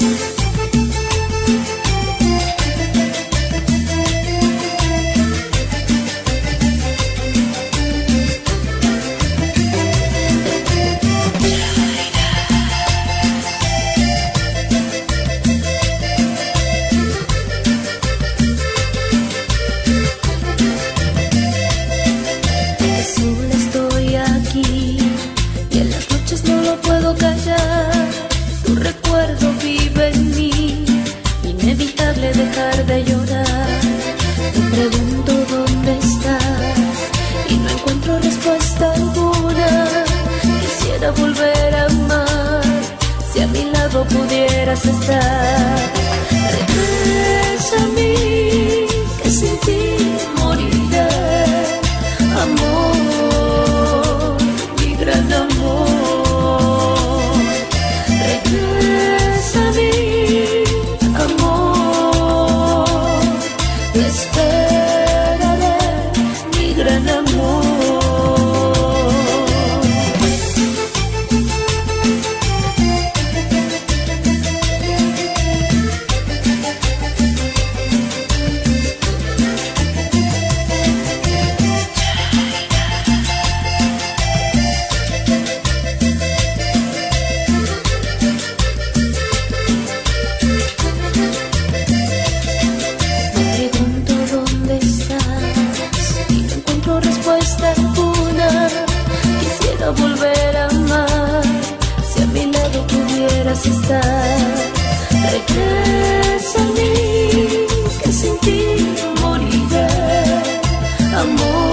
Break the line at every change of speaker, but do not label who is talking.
Pudieras estar, regresa a mí, que sin ti moriré, amor, mi gran amor. Regresa a mí, amor, te esperaré, mi gran amor. Volver a amar, si a mi lado pudieras estar. Regresa a mí, que sin ti moriré, amor.